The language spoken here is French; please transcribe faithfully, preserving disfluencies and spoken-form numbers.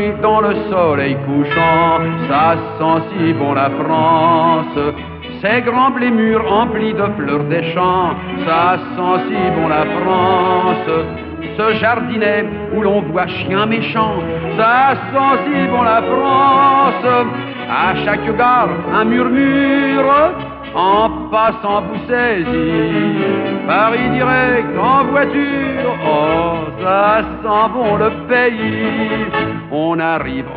Paris dans le soleil couchant, ça sent si bon la France. Ces grands blés mûrs emplis de fleurs des champs, ça sent si bon la France. Ce jardinet où l'on voit chien méchant, ça sent si bon la France. À chaque gare un murmure, en passant vous saisit. Paris direct en voiture, oh ça sent bon le pays. On arrive